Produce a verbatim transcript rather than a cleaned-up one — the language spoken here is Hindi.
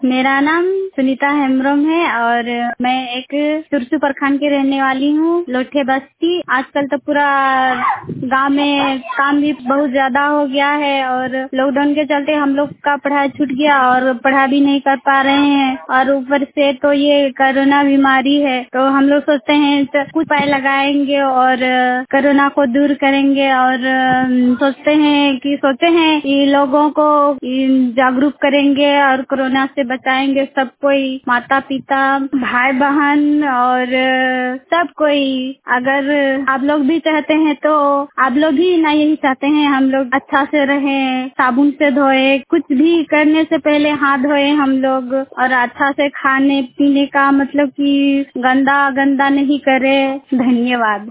मेरा नाम सुनीता हेम्ब्रम है और मैं एक सुरसू प्रखंड की रहने वाली हूँ, लोठे बस्ती। आजकल तो पूरा गांव में काम भी बहुत ज्यादा हो गया है और लॉकडाउन के चलते हम लोग का पढ़ाई छूट गया और पढ़ाई भी नहीं कर पा रहे हैं और ऊपर से तो ये कोरोना बीमारी है, तो हम लोग सोचते हैं तो कुछ उपाय लगाएंगे और कोरोना को दूर करेंगे और सोचते हैं कि सोचते हैं कि लोगों को जागरूक करेंगे और कोरोना से बचाएंगे सब कोई, माता पिता, भाई बहन और सब कोई। अगर आप लोग भी चाहते हैं तो आप लोग भी ना यही चाहते हैं हम लोग अच्छा से रहें, साबुन से धोए, कुछ भी करने से पहले हाथ धोए हम लोग और अच्छा से खाने पीने का मतलब कि गंदा गंदा नहीं करे। धन्यवाद।